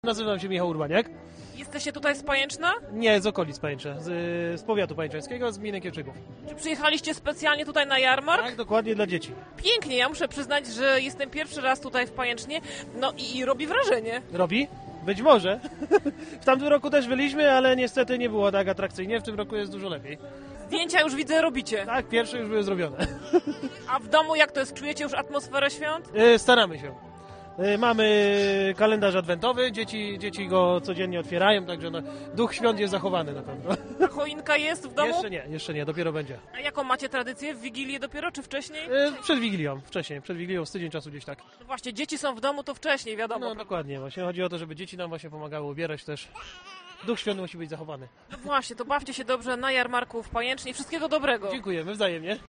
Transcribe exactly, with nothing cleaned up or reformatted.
Nazywam się Michał Urbaniak. Jesteście tutaj z Pajęczna? Nie, z okolic Pajęcza, z, z powiatu pajęczańskiego, z gminy Kiewczyków. Czy przyjechaliście specjalnie tutaj na jarmark? Tak, dokładnie dla dzieci. Pięknie, ja muszę przyznać, że jestem pierwszy raz tutaj w Pajęcznie, no i, i robi wrażenie. Robi? Być może. W tamtym roku też byliśmy, ale niestety nie było tak atrakcyjnie. W tym roku jest dużo lepiej. Zdjęcia już widzę robicie. Tak, pierwsze już były zrobione. A w domu jak to jest? Czujecie już atmosferę świąt? E, Staramy się. E, Mamy kalendarz adwentowy, dzieci, dzieci go codziennie otwierają, także no, duch świąt jest zachowany na pewno. A choinka jest w domu? Jeszcze nie, jeszcze nie, dopiero będzie. A jaką macie tradycję? W Wigilię dopiero, czy wcześniej? E, Przed Wigilią, wcześniej, przed Wigilią, z tydzień czasu gdzieś tak. No właśnie, dzieci są w domu, to wcześniej, wiadomo. No dokładnie, właśnie chodzi o to, żeby dzieci nam właśnie pomagały ubierać też. Duch świąt musi być zachowany. No właśnie, to bawcie się dobrze na jarmarku w Pajęcznie. Wszystkiego dobrego. Dziękujemy, wzajemnie.